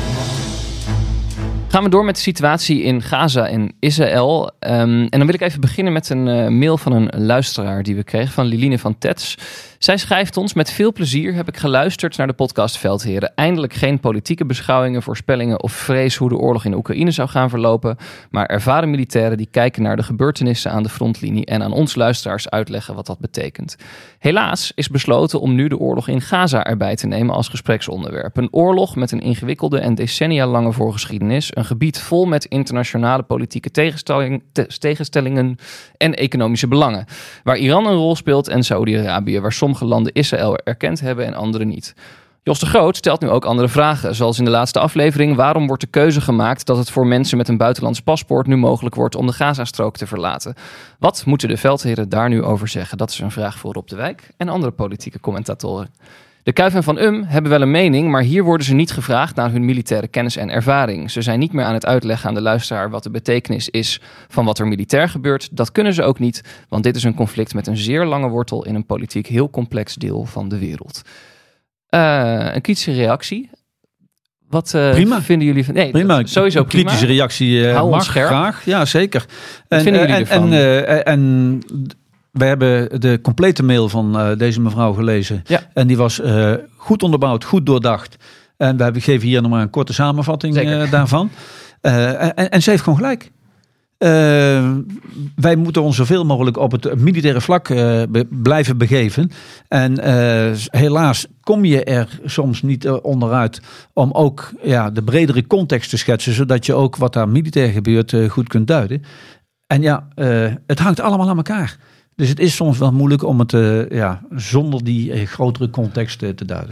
Gaan we door met de situatie in Gaza en Israël. Um, en dan wil ik even beginnen met een uh, mail van een luisteraar die we kregen, van Liline van Tets. Zij schrijft ons: met veel plezier heb ik geluisterd naar de podcast Veldheren. Eindelijk geen politieke beschouwingen, voorspellingen of vrees hoe de oorlog in Oekraïne zou gaan verlopen, maar ervaren militairen die kijken naar de gebeurtenissen aan de frontlinie en aan ons luisteraars uitleggen wat dat betekent. Helaas is besloten om nu de oorlog in Gaza erbij te nemen als gespreksonderwerp. Een oorlog met een ingewikkelde en decennia lange voorgeschiedenis. Een gebied vol met internationale politieke tegenstelling, te, tegenstellingen en economische belangen. Waar Iran een rol speelt en Saoedi-Arabië, waar sommige landen Israël erkend hebben en andere niet. Jos de Groot stelt nu ook andere vragen, zoals in de laatste aflevering: waarom wordt de keuze gemaakt dat het voor mensen met een buitenlands paspoort nu mogelijk wordt om de Gazastrook te verlaten? Wat moeten de veldheren daar nu over zeggen? Dat is een vraag voor Rob de Wijk en andere politieke commentatoren. De Kuif en Van Um hebben wel een mening, maar hier worden ze niet gevraagd naar hun militaire kennis en ervaring. Ze zijn niet meer aan het uitleggen aan de luisteraar wat de betekenis is van wat er militair gebeurt. Dat kunnen ze ook niet, want dit is een conflict met een zeer lange wortel in een politiek heel complex deel van de wereld. Uh, een kritische reactie. Wat uh, prima. vinden jullie van? Nee, prima. Sowieso een prima. Kritische reactie uh, mag scherp. graag. Ja, zeker. Wat en, vinden jullie en, ervan? En, uh, en we hebben de complete mail van uh, deze mevrouw gelezen. Ja. En die was uh, goed onderbouwd, goed doordacht. En we geven hier nog maar een korte samenvatting uh, daarvan. Uh, en, en ze heeft gewoon gelijk. Uh, wij moeten ons zoveel mogelijk op het militaire vlak uh, be- blijven begeven. En uh, helaas kom je er soms niet uh, onderuit om ook ja, de bredere context te schetsen, zodat je ook wat daar militair gebeurt uh, goed kunt duiden. En ja, uh, het hangt allemaal aan elkaar. Dus het is soms wel moeilijk om het uh, ja, zonder die uh, grotere context uh, te duiden.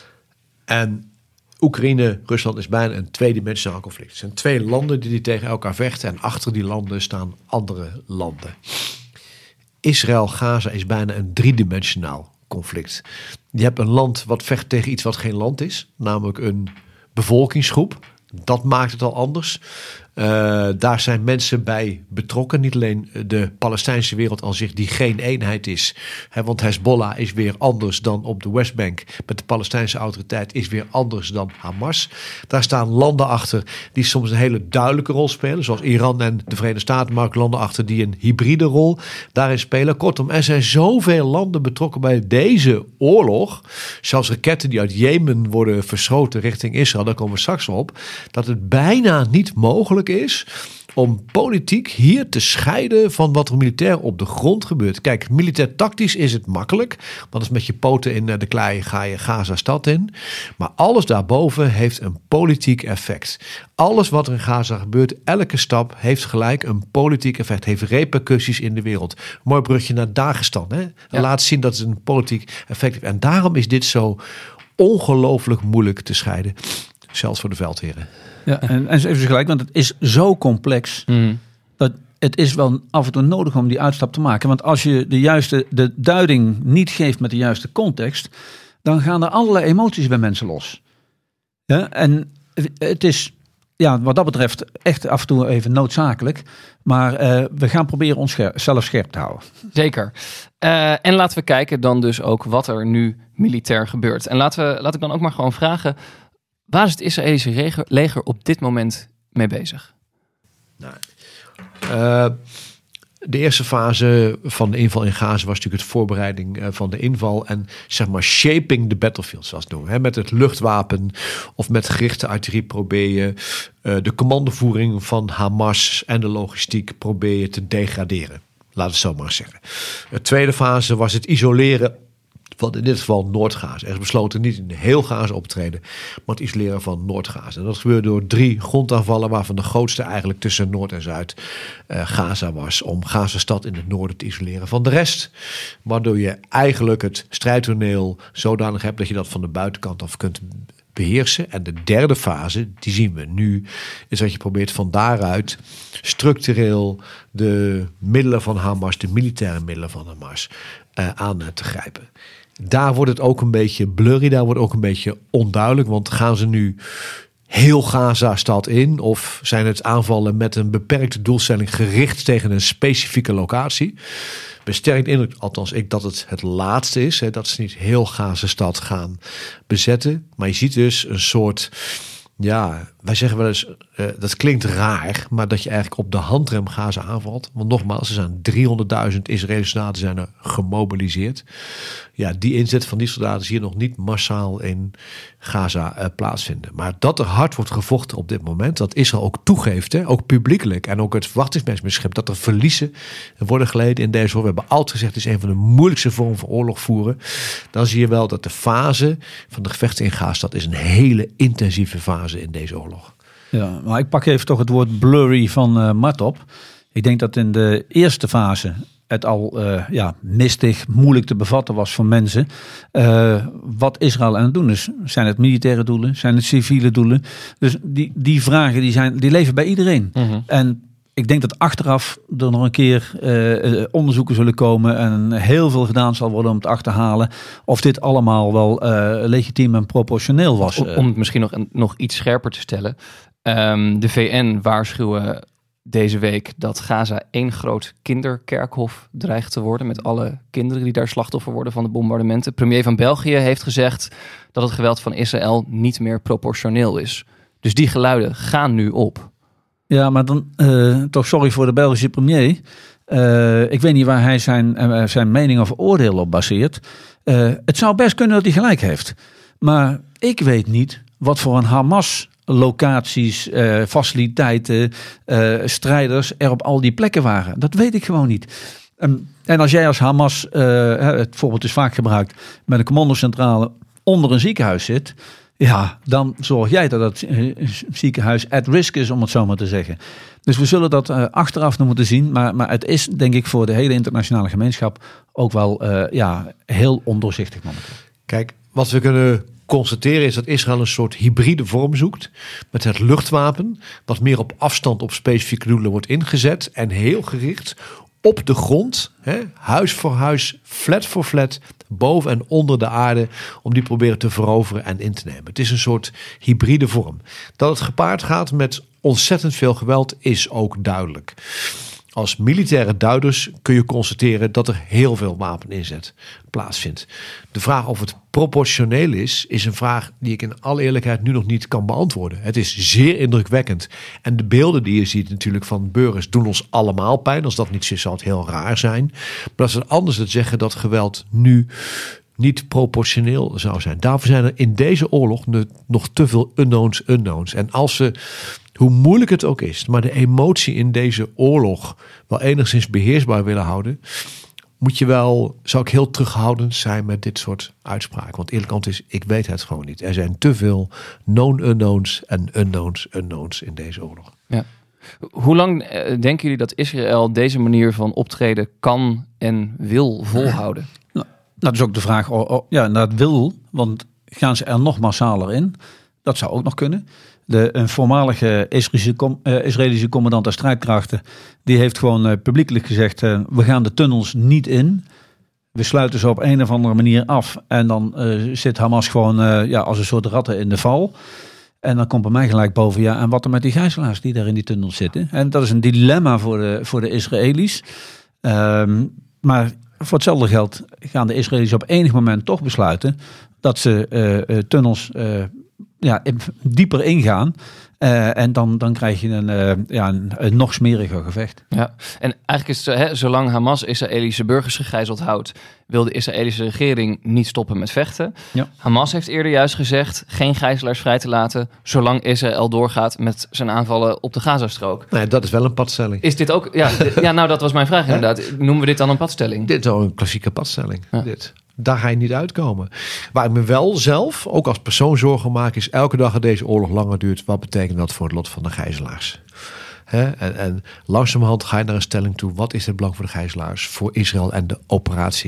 En Oekraïne, Rusland is bijna een tweedimensionaal conflict. Het zijn twee landen die, die tegen elkaar vechten en achter die landen staan andere landen. Israël, Gaza is bijna een driedimensionaal conflict. Je hebt een land wat vecht tegen iets wat geen land is, namelijk een bevolkingsgroep. Dat maakt het al anders. Uh, daar zijn mensen bij betrokken. Niet alleen de Palestijnse wereld aan zich die geen eenheid is. Hè, want Hezbollah is weer anders dan op de Westbank. Met de Palestijnse autoriteit is weer anders dan Hamas. Daar staan landen achter die soms een hele duidelijke rol spelen. Zoals Iran en de Verenigde Staten. Maar ook landen achter die een hybride rol daarin spelen. Kortom, er zijn zoveel landen betrokken bij deze oorlog. Zelfs raketten die uit Jemen worden verschoten richting Israël. Daar komen we straks op. Dat het bijna niet mogelijk is om politiek hier te scheiden van wat er militair op de grond gebeurt. Kijk, militair tactisch is het makkelijk. Want als met je poten in de klei ga je Gaza-stad in. Maar alles daarboven heeft een politiek effect. Alles wat er in Gaza gebeurt, elke stap heeft gelijk een politiek effect. Heeft repercussies in de wereld. Mooi brugje naar Dagestan. Hè? Ja. Laat zien dat het een politiek effect heeft. En daarom is dit zo ongelooflijk moeilijk te scheiden. Zelfs voor de veldheren. Ja, en, en even gelijk, want het is zo complex mm. dat het is wel af en toe nodig om die uitstap te maken. Want als je de juiste de duiding niet geeft met de juiste context, dan gaan er allerlei emoties bij mensen los. Ja, en het is ja, wat dat betreft echt af en toe even noodzakelijk. Maar uh, we gaan proberen ons scher- zelf scherp te houden. Zeker. Uh, en laten we kijken dan dus ook wat er nu militair gebeurt. En laten we, laat ik dan ook maar gewoon vragen, waar is het Israëlische leger, leger op dit moment mee bezig? Nou, uh, de eerste fase van de inval in Gaza was natuurlijk het voorbereiding uh, van de inval en zeg maar shaping the battlefield, zoals het noemen. Hè? Met het luchtwapen of met gerichte artillerie probeer je uh, de commandovoering van Hamas en de logistiek probeer je te degraderen. Laat het zo maar zeggen. De tweede fase was het isoleren van in dit geval Noord-Gaza. Er is besloten niet in heel Gaza op te treden, maar het isoleren van Noord-Gaza. En dat gebeurde door drie grondaanvallen, waarvan de grootste eigenlijk tussen Noord en Zuid uh, Gaza was, om Gaza-stad in het noorden te isoleren van de rest. Waardoor je eigenlijk het strijdtoneel zodanig hebt dat je dat van de buitenkant af kunt beheersen. En de derde fase, die zien we nu, is dat je probeert van daaruit structureel de middelen van Hamas, de militaire middelen van Hamas, uh, aan uh, te grijpen. Daar wordt het ook een beetje blurry, daar wordt ook een beetje onduidelijk, want gaan ze nu heel Gaza-stad in of zijn het aanvallen met een beperkte doelstelling gericht tegen een specifieke locatie? Besterkt indruk, althans ik, dat het het laatste is. Hè, dat ze niet heel Gaza-stad gaan bezetten. Maar je ziet dus een soort, ja, wij zeggen wel eens, uh, dat klinkt raar, maar dat je eigenlijk op de handrem Gaza aanvalt. Want nogmaals, er zijn driehonderdduizend Israëlische soldaten zijn er gemobiliseerd. Ja, die inzet van die soldaten zie je nog niet massaal in Gaza uh, plaatsvinden. Maar dat er hard wordt gevochten op dit moment, dat Israël ook toegeeft, hè, ook publiekelijk en ook het verwachtingsmechanisme, dat er verliezen worden geleden in deze oorlog. We hebben altijd gezegd, het is een van de moeilijkste vormen van oorlog voeren. Dan zie je wel dat de fase van de gevechten in Gaza, dat is een hele intensieve fase in deze oorlog. Ja, maar ik pak even toch het woord blurry van uh, Mart op. Ik denk dat in de eerste fase het al uh, ja, mistig, moeilijk te bevatten was voor mensen. Uh, wat Israël aan het doen is. Zijn het militaire doelen? Zijn het civiele doelen? Dus die, die vragen die zijn, die leven bij iedereen. Uh-huh. En ik denk dat achteraf er nog een keer uh, onderzoeken zullen komen en heel veel gedaan zal worden om te achterhalen of dit allemaal wel uh, legitiem en proportioneel was. Om, om het misschien nog, nog iets scherper te stellen. Um, de V N waarschuwen deze week dat Gaza één groot kinderkerkhof dreigt te worden met alle kinderen die daar slachtoffer worden van de bombardementen. Premier van België heeft gezegd dat het geweld van Israël niet meer proportioneel is. Dus die geluiden gaan nu op. Ja, maar dan uh, toch sorry voor de Belgische premier. Uh, ik weet niet waar hij zijn, uh, zijn mening of oordeel op baseert. Uh, het zou best kunnen dat hij gelijk heeft. Maar ik weet niet wat voor een Hamas locaties, uh, faciliteiten, uh, strijders er op al die plekken waren. Dat weet ik gewoon niet. Um, en als jij als Hamas, uh, het voorbeeld is vaak gebruikt, met een commandocentrale onder een ziekenhuis zit, ja, dan zorg jij dat het ziekenhuis at risk is, om het zo maar te zeggen. Dus we zullen dat uh, achteraf nog moeten zien. Maar, maar het is, denk ik, voor de hele internationale gemeenschap ook wel uh, ja, heel ondoorzichtig momenteel. Kijk, wat we kunnen constateren is dat Israël een soort hybride vorm zoekt met het luchtwapen, wat meer op afstand op specifieke doelen wordt ingezet en heel gericht op de grond, hè, huis voor huis, flat voor flat, boven en onder de aarde, om die proberen te veroveren en in te nemen. Het is een soort hybride vorm. Dat het gepaard gaat met ontzettend veel geweld is ook duidelijk. Als militaire duiders kun je constateren dat er heel veel wapeninzet plaatsvindt. De vraag of het proportioneel is, is een vraag die ik in alle eerlijkheid nu nog niet kan beantwoorden. Het is zeer indrukwekkend. En de beelden die je ziet natuurlijk van burgers doen ons allemaal pijn. Als dat niet is, zal het heel raar zijn. Maar dat is het anders te zeggen dat geweld nu niet proportioneel zou zijn. Daarvoor zijn er in deze oorlog nog te veel unknowns, unknowns. En als ze, hoe moeilijk het ook is, maar de emotie in deze oorlog wel enigszins beheersbaar willen houden, moet je wel, zou ik heel terughoudend zijn met dit soort uitspraken. Want eerlijk antwoord is, ik weet het gewoon niet. Er zijn te veel known unknowns en unknowns unknowns in deze oorlog. Ja. Hoe lang uh, denken jullie dat Israël deze manier van optreden kan en wil volhouden? Nou, dat is ook de vraag. Oh, oh, ja, dat wil, want gaan ze er nog massaler in? Dat zou ook nog kunnen. De, een voormalige Israëlische, com, uh, Israëlische commandant der strijdkrachten, die heeft gewoon uh, publiekelijk gezegd, uh, we gaan de tunnels niet in. We sluiten ze op een of andere manier af. En dan uh, zit Hamas gewoon uh, ja, als een soort ratten in de val. En dan komt bij mij gelijk boven, ja, en wat er met die gijzelaars die daar in die tunnels zitten. En dat is een dilemma voor de, voor de Israëli's. Um, maar voor hetzelfde geld gaan de Israëli's op enig moment toch besluiten dat ze uh, uh, tunnels uh, ja, dieper ingaan. Uh, en dan, dan krijg je een, uh, ja, een, een nog smeriger gevecht. Ja, en eigenlijk is het, hè, zolang Hamas Israëlische burgers gegijzeld houdt, wil de Israëlische regering niet stoppen met vechten. Ja. Hamas heeft eerder juist gezegd geen gijzelaars vrij te laten, zolang Israël doorgaat met zijn aanvallen op de Gazastrook. Nee, dat is wel een padstelling. Is dit ook? Ja, d- ja nou dat was mijn vraag inderdaad. Noemen we dit dan een padstelling? Dit is wel een klassieke padstelling. Ja. Dit. Daar ga je niet uitkomen. Waar ik me wel zelf, ook als persoon zorgen maak, is elke dag dat deze oorlog langer duurt, wat betekent dat voor het lot van de gijzelaars? He? En, en langzamerhand ga je naar een stelling toe. Wat is het belang voor de gijzelaars, voor Israël en de operatie?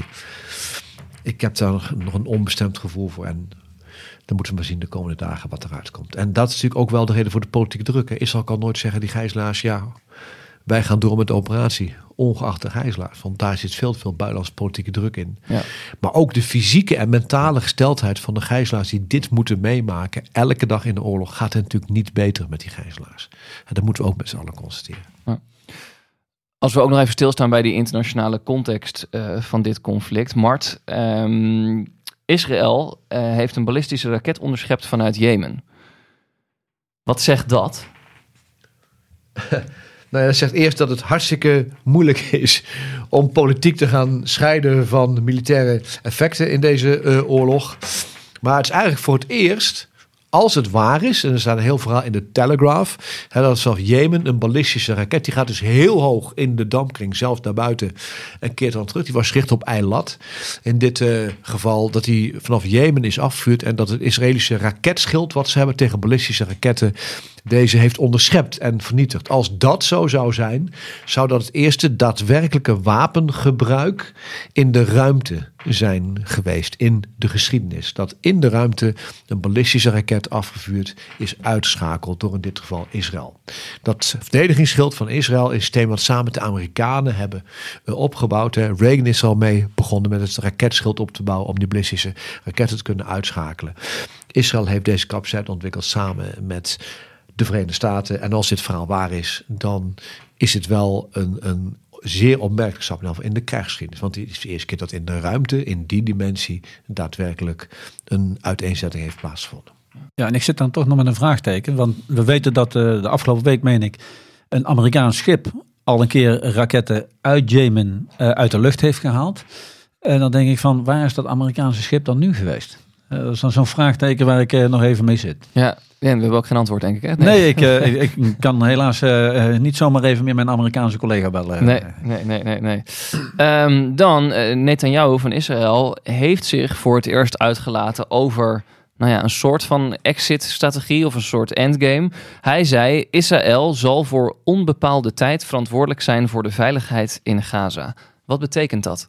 Ik heb daar nog een onbestemd gevoel voor. En dan moeten we maar zien de komende dagen wat eruit komt. En dat is natuurlijk ook wel de reden voor de politieke druk. Hè. Israël kan nooit zeggen, die gijzelaars, ja, wij gaan door met de operatie, ongeacht de gijzelaars. Want daar zit veel te veel buitenlandse politieke druk in. Ja. Maar ook de fysieke en mentale gesteldheid van de gijzelaars die dit moeten meemaken, elke dag in de oorlog, gaat het natuurlijk niet beter met die gijzelaars. En dat moeten we ook met z'n allen constateren. Ja. Als we ook nog even stilstaan bij die internationale context uh, van dit conflict. Mart, um, Israël uh, heeft een ballistische raket onderschept vanuit Jemen. Wat zegt dat? Nou, dat zegt eerst dat het hartstikke moeilijk is om politiek te gaan scheiden van militaire effecten in deze uh, oorlog. Maar het is eigenlijk voor het eerst, als het waar is, en er staat een heel verhaal in de Telegraph, hè, dat is zelfs Jemen, een ballistische raket, die gaat dus heel hoog in de dampkring, zelfs naar buiten, en keert dan terug. Die was gericht op Eilat. In dit uh, geval dat hij vanaf Jemen is afgevuurd en dat het Israëlische raketschild wat ze hebben tegen ballistische raketten, deze heeft onderschept en vernietigd. Als dat zo zou zijn, zou dat het eerste daadwerkelijke wapengebruik in de ruimte zijn geweest in de geschiedenis. Dat in de ruimte een ballistische raket afgevuurd is uitgeschakeld door in dit geval Israël. Dat verdedigingsschild van Israël is een systeem wat samen met de Amerikanen hebben uh, opgebouwd. Hè. Reagan is al mee begonnen met het raketschild op te bouwen om die ballistische raketten te kunnen uitschakelen. Israël heeft deze capaciteit ontwikkeld samen met de Verenigde Staten. En als dit verhaal waar is, dan is het wel een, een zeer opmerkelijk stap in de krijgsgeschiedenis. Want het is de eerste keer dat in de ruimte, in die dimensie, daadwerkelijk een uiteenzetting heeft plaatsgevonden. Ja, en ik zit dan toch nog met een vraagteken. Want we weten dat uh, de afgelopen week, meen ik, een Amerikaans schip al een keer raketten uit Jemen uh, uit de lucht heeft gehaald. En dan denk ik van, waar is dat Amerikaanse schip dan nu geweest? Uh, dat is dan zo'n vraagteken waar ik uh, nog even mee zit. Ja, we hebben ook geen antwoord, denk ik. Hè? Nee, nee ik, uh, ik, ik kan helaas uh, niet zomaar even meer mijn Amerikaanse collega bellen. Nee, nee, nee, nee. nee. Um, dan, uh, Netanyahu van Israël heeft zich voor het eerst uitgelaten over nou ja, een soort van exit-strategie of een soort endgame. Hij zei, Israël zal voor onbepaalde tijd verantwoordelijk zijn voor de veiligheid in Gaza. Wat betekent dat?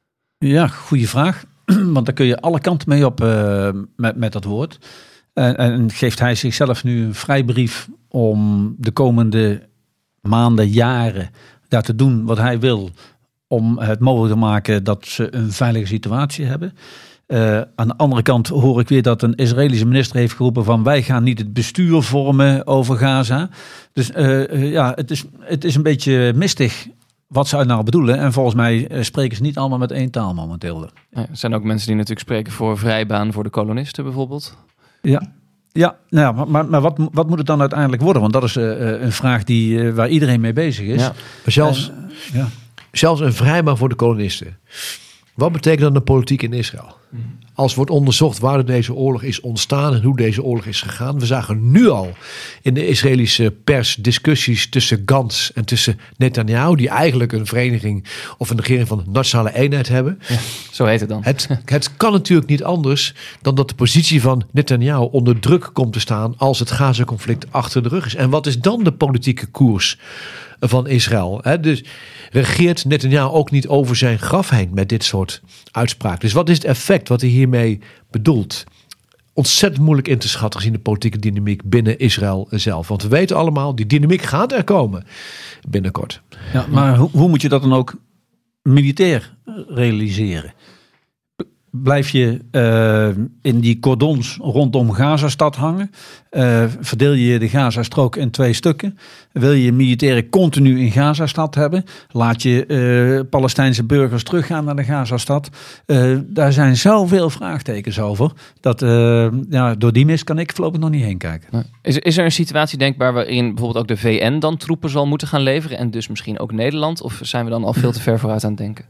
Ja, goede vraag. Want daar kun je alle kanten mee op uh, met, met dat woord. En, en geeft hij zichzelf nu een vrijbrief om de komende maanden, jaren daar te doen wat hij wil om het mogelijk te maken dat ze een veilige situatie hebben. Uh, aan de andere kant hoor ik weer dat een Israëlische minister heeft geroepen van wij gaan niet het bestuur vormen over Gaza. Dus uh, uh, ja, het is, het is een beetje mistig wat ze uit nou bedoelen. En volgens mij uh, spreken ze niet allemaal met één taal momenteel. Ja, er zijn ook mensen die natuurlijk spreken voor vrijbaan voor de kolonisten bijvoorbeeld. Ja. Ja, nou ja, maar, maar wat, wat moet het dan uiteindelijk worden? Want dat is uh, een vraag die, uh, waar iedereen mee bezig is. Ja. Maar zelfs, uh, ja. zelfs een vrijbaan voor de kolonisten. Wat betekent dan de politiek in Israël? Als wordt onderzocht waar deze oorlog is ontstaan en hoe deze oorlog is gegaan. We zagen nu al in de Israëlische pers discussies tussen Gantz en tussen Netanyahu, die eigenlijk een vereniging of een regering van nationale eenheid hebben. Ja, zo heet het dan. Het, het kan natuurlijk niet anders dan dat de positie van Netanyahu onder druk komt te staan als het Gaza-conflict achter de rug is. En wat is dan de politieke koers van Israël? He, dus regeert Netanyahu ook niet over zijn graf heen met dit soort uitspraken? Dus wat is het effect wat hij hiermee bedoelt? Ontzettend moeilijk in te schatten gezien de politieke dynamiek binnen Israël zelf. Want we weten allemaal, die dynamiek gaat er komen binnenkort. Ja, maar hoe, hoe moet je dat dan ook militair realiseren? Blijf je uh, in die cordons rondom Gazastad hangen? Uh, verdeel je de Gazastrook in twee stukken? Wil je militairen continu in Gazastad hebben? Laat je uh, Palestijnse burgers teruggaan naar de Gazastad? Uh, daar zijn zoveel vraagtekens over. Dat uh, ja, door die mis kan ik voorlopig nog niet heen kijken. Is, is er een situatie denkbaar waarin bijvoorbeeld ook de V N dan troepen zal moeten gaan leveren? En dus misschien ook Nederland? Of zijn we dan al veel te ver vooruit aan het denken?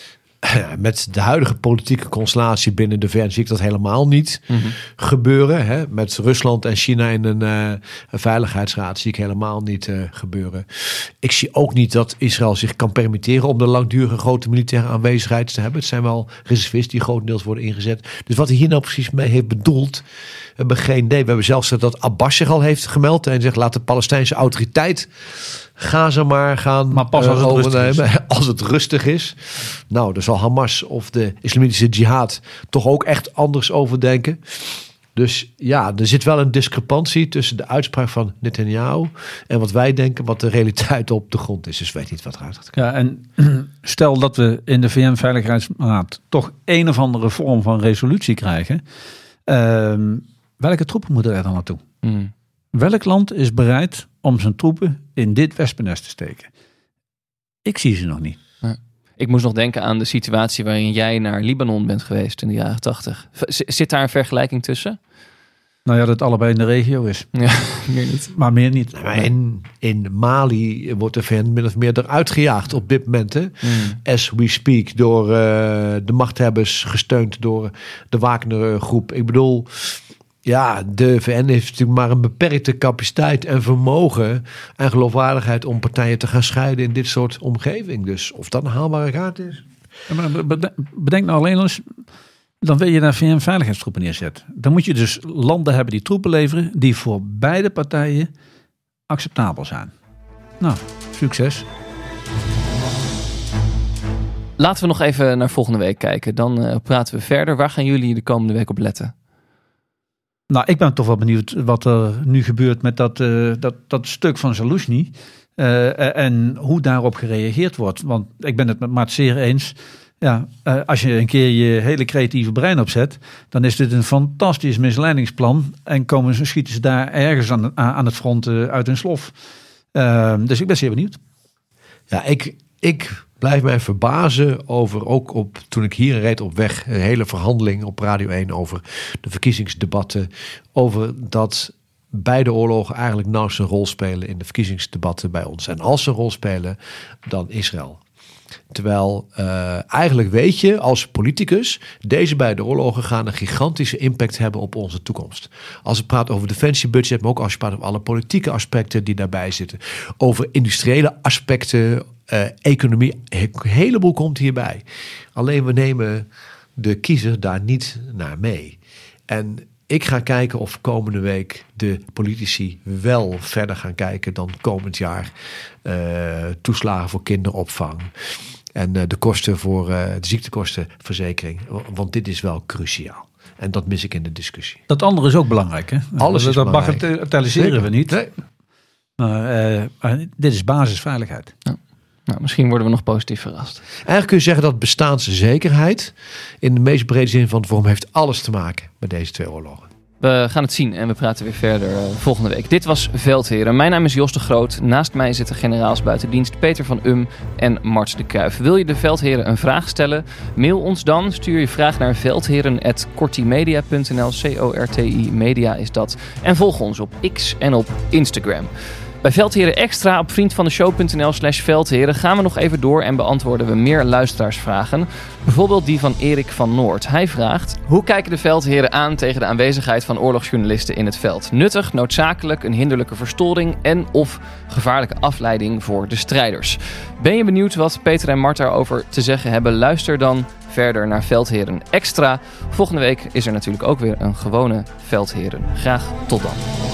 Met de huidige politieke constellatie binnen de V N zie ik dat helemaal niet mm-hmm. gebeuren. Hè? Met Rusland en China in een, uh, een veiligheidsraad zie ik helemaal niet uh, gebeuren. Ik zie ook niet dat Israël zich kan permitteren om de langdurige grote militaire aanwezigheid te hebben. Het zijn wel reservisten die grotendeels worden ingezet. Dus wat hij hier nou precies mee heeft bedoeld, we hebben geen idee. We hebben zelfs dat Abbas zich al heeft gemeld en zegt laat de Palestijnse autoriteit Gaza maar gaan maar pas als het, uh, overnemen, rustig als het rustig is. Nou, daar zal Hamas of de islamitische jihad toch ook echt anders over denken. Dus ja, er zit wel een discrepantie tussen de uitspraak van Netanyahu en wat wij denken, wat de realiteit op de grond is. Dus weet niet wat eruit gaat komen. Ja, en stel dat we in de V N-veiligheidsraad toch een of andere vorm van resolutie krijgen. Uh, welke troepen moeten er dan naartoe? Mm. Welk land is bereid om zijn troepen in dit wespennest te steken? Ik zie ze nog niet. Ja. Ik moest nog denken aan de situatie waarin jij naar Libanon bent geweest in de jaren tachtig. Zit daar een vergelijking tussen? Nou ja, dat het allebei in de regio is. Ja, meer niet. Maar meer niet. Nou, maar in, in Mali wordt de V N min of meer eruit gejaagd op dit moment. Hè? Mm. As we speak. Door uh, de machthebbers, gesteund door de Wagner-groep. Ik bedoel, ja, de V N heeft natuurlijk maar een beperkte capaciteit en vermogen en geloofwaardigheid om partijen te gaan scheiden in dit soort omgeving. Dus of dat een haalbare kaart is. Ja, maar bedenk nou alleen eens, dan wil je daar V N-veiligheidstroepen neerzetten. Dan moet je dus landen hebben die troepen leveren die voor beide partijen acceptabel zijn. Nou, succes. Laten we nog even naar volgende week kijken. Dan uh, praten we verder. Waar gaan jullie de komende week op letten? Nou, ik ben toch wel benieuwd wat er nu gebeurt met dat, uh, dat, dat stuk van Zaluzhny. Uh, en hoe daarop gereageerd wordt. Want ik ben het met Mart zeer eens. Ja, uh, als je een keer je hele creatieve brein opzet, dan is dit een fantastisch misleidingsplan. En komen ze, schieten ze daar ergens aan, aan het front uh, uit hun slof. Uh, dus ik ben zeer benieuwd. Ja, ik, ik blijf mij verbazen over, ook op toen ik hier reed op weg, een hele verhandeling op Radio één over de verkiezingsdebatten. Over dat beide oorlogen eigenlijk nauwelijks een rol spelen in de verkiezingsdebatten bij ons. En als ze een rol spelen, dan Israël. Terwijl uh, eigenlijk weet je als politicus, deze beide oorlogen gaan een gigantische impact hebben op onze toekomst. Als je praat over defensiebudget, maar ook als je praat over alle politieke aspecten die daarbij zitten. Over industriële aspecten, uh, economie, een heleboel komt hierbij. Alleen we nemen de kiezer daar niet naar mee. En ik ga kijken of komende week de politici wel verder gaan kijken dan komend jaar. Uh, toeslagen voor kinderopvang. En uh, de kosten voor uh, de ziektekostenverzekering. Want dit is wel cruciaal. En dat mis ik in de discussie. Dat andere is ook belangrijk, hè? Alles is dat belangrijk. bagatelliseren we niet. Nee. Maar uh, dit is basisveiligheid. Ja. Nou, misschien worden we nog positief verrast. Eigenlijk kun je zeggen dat bestaanszekerheid in de meest brede zin van het woord heeft alles te maken met deze twee oorlogen. We gaan het zien en we praten weer verder uh, volgende week. Dit was Veldheren. Mijn naam is Jos de Groot. Naast mij zitten generaals buiten dienst Peter van Um en Mart de Kruijf. Wil je de Veldheren een vraag stellen? Mail ons dan. Stuur je vraag naar veldheren at cortimedia punt n l. C O R T I media is dat. En volg ons op X en op Instagram. Bij Veldheren Extra op vriendvandeshow punt n l slash veldheren gaan we nog even door en beantwoorden we meer luisteraarsvragen. Bijvoorbeeld die van Erik van Noord. Hij vraagt: hoe kijken de veldheren aan tegen de aanwezigheid van oorlogsjournalisten in het veld? Nuttig, noodzakelijk, een hinderlijke verstoring en of gevaarlijke afleiding voor de strijders? Ben je benieuwd wat Peter en Mart daarover te zeggen hebben? Luister dan verder naar Veldheren Extra. Volgende week is er natuurlijk ook weer een gewone Veldheren. Graag tot dan.